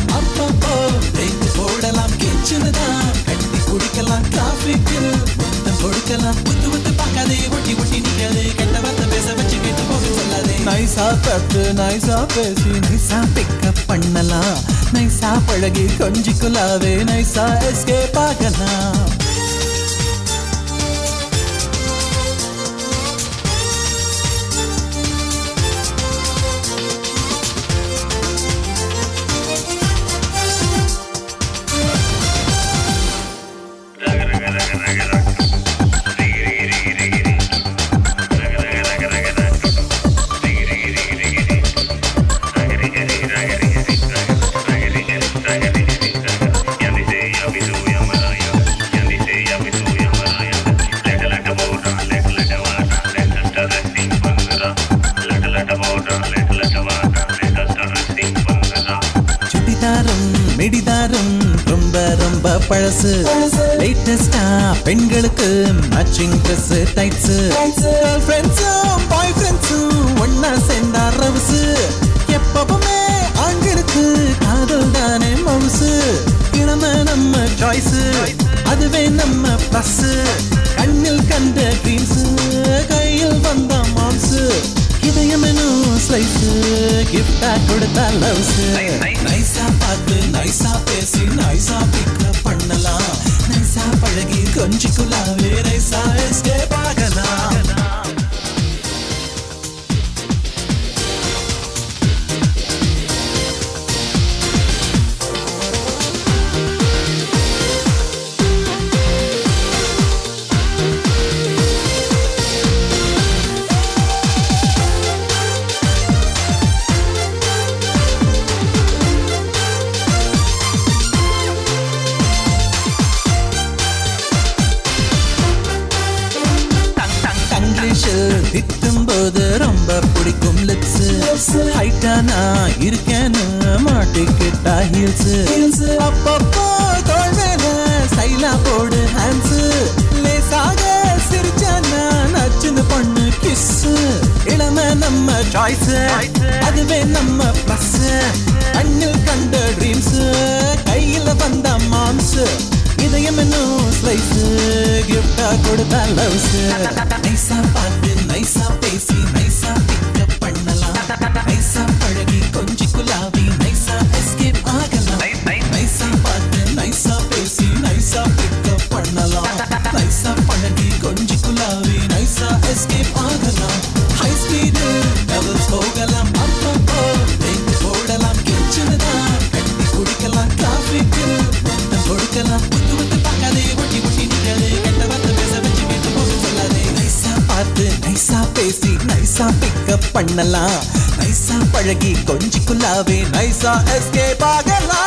அப்பப்போ பிரேக் போடலாம் கிச்சனுதான் கட்டி குடிக்கலாம் டிராபிக்கு முத்தம் கொடுக்கலாம் புத்து புத்து பார்க்காதே ஒட்டி ஒட்டி நிக்காதே கெட்ட வார்த்தை பேச வச்சு கேட்டு போக சொல்லாதே நைசா பட்டு நைசா பேசி நைசா பிக்கப் பண்ணலாம் நைசா பழகி கொஞ்சிக்குள்ளாவே நைசா எஸ்கேப் ஆகலாம் மிடிதாரும் ரொம்ப ரொம்ப பழசு லேட்டஸ்டா பெண்களுக்கு மேட்சிங் ட்ரெஸ் டைட்ஸ் கேர்ள் ஃப்ரெண்ட்ஸும் பாய் ஃப்ரெண்ட்ஸும் ஒன்னா சேர்ந்தா ரவுசு எப்பவுமே ஆண்களுக்கு காதல் தானே மவுசு இளம நம்ம சாய்ஸ் அதுவே நம்ம பிளஸ் கண்ணில் கண்ட ட்ரீம்ஸ் கையில் வந்த மாம்ஸ் இதயமெனும் ஸ்லைஸ் கிஃப்டா கொடுத்தா லவ்ஸ் நைசா பார்த்து நைசா பேசி நைசா பிக்கப் பண்ணலாம் நைசா பழகி கொஞ்சிக்குள்ளாவே நைசா எஸ்கேப் ஆகலாம் திட்டும்போது ரொம்ப பிடிக்கும் லிப்ஸ் ஹைட்டா நான் இருக்கேன்னு மாட்டிக்கிட்டா ஹீல்ஸ் அப்பப்போ தோள் மேல ஸ்டைலா போடு ஹேண்ட்ஸ் லேசாக சிரிச்சானா நச்சுன்னு பண்ணு கிஸ் இளம நம்ம சாய்ஸ் அதுவே நம்ம பிளஸ் கண்ணில் கண்ட ட்ரீம்ஸ் கையில வந்த மாம்ஸ் இதயம் என்னும் ஸ்லைஸ் கிஃப்டா கொடுத்தா லவ்ஸ் நைசா பார்த்து நைசா பேசி நைசா பிக்கப் பண்ணலாம் நைசா பழகி கொஞ்சிக்குள்ளாவி நைசா எஸ்கேப் ஆகலாம் நைசா பார்த்து நைசா பேசி நைசா பிக்கப் பண்ணலாம் நைசா பழகி கொஞ்சிக்குள்ளாவி நைசா எஸ்கேப் ஆகலாம் ஹை ஸ்பீடு டபுள்ஸ் போகலாம் அப்பப்போ பிரேக் போடலாம் கிச்சனுதான் கட்டி குடிக்கலாம் டிராபிக்கு முத்தம் கொடுக்கலாம் புத்து புத்து பார்க்காதே ஒட்டி ஒட்டி நிக்காதே கெட்ட வார்த்தை பேச வச்சு கேட்டு போக சொல்லாதே நைசா பார்த்து நைசா பேசி நைசா பிக்கப் பண்ணலாம் நைசா பழகி கொஞ்சிக்குள்ளாவே நைசா எஸ்கேப் ஆகலாம்